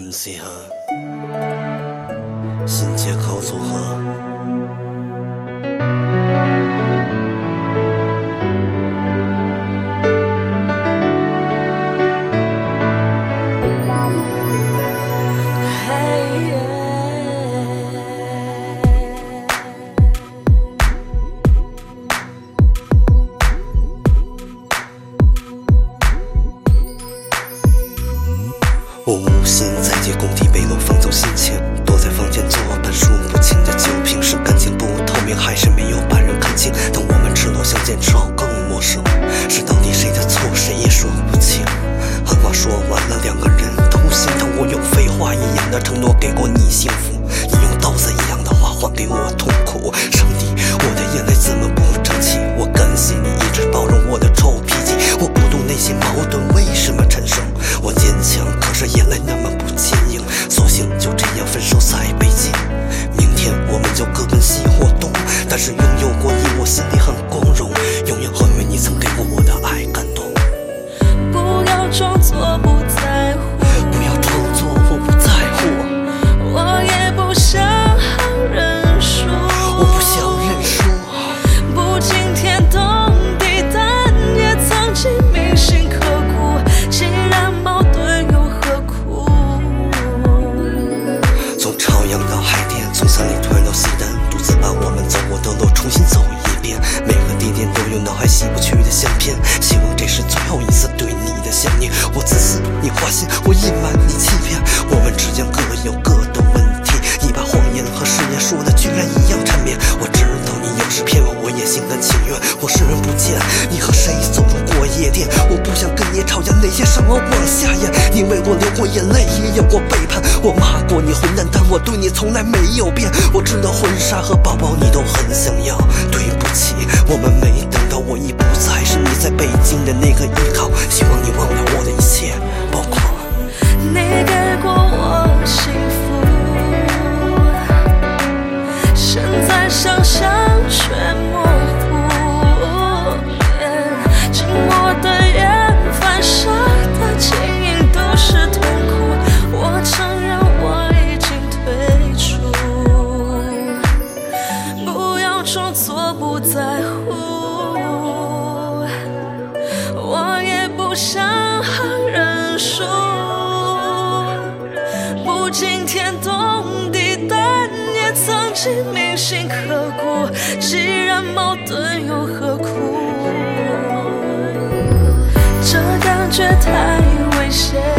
分析和新结构组合。我无心再借工地背篓放走心情，躲在房间做本数不清的酒瓶，是感情不透明，还是没有把人看清？当我们赤裸相见之后更陌生，是到底谁的错，谁也说不清。狠话说完了，两个人都心疼。我用废话一样的承诺给过你幸福，你用刀子一样的话还给我痛苦。上帝，我的眼泪怎么不争气？我感谢你一直包容我的臭脾气，我不懂内心矛盾为什么产生。我坚强，可是眼泪那么不坚硬，索性就这样分手在北京。明天我们就各奔西或东，但是拥有过你，我心里很光荣，永远会为你曾给过我的爱感动。 不要装作不在乎， 不要装作我不在乎， 我也不想认输， 我不想认输。 不惊天动地，但也曾经铭心刻骨。既然矛盾又何苦？ 从朝阳到海淀，从三里屯到西单，独自把我们走过的路重新走一遍。每个地点都有脑海洗不去的相片，希望这是最后一次对你的想念。我自私，你花心，我隐瞒，你欺骗。我们之间各有各的问题，你把谎言和誓言说的居然一样缠绵。我知道你有时骗我，我也心甘情愿。我视而不见，你和谁走入过夜店？我不想跟你吵架，那些伤我往下咽。你为我流过眼泪，也有过背叛。我骂过你混蛋，但我对你从来没有变。我知道婚纱和包包你都很想要，对不起，我们没等到，我已不再是你在北京的那个依靠。希望你忘了我的一切，包括你给过我幸福，现在想想却模糊。紧握的眼，反射的晶莹都是痛苦。我承认我已经退出，不要装作不在乎，我也不想认输。不惊天动地，但也曾经铭心刻骨。既然矛盾又何苦？这感觉太危险。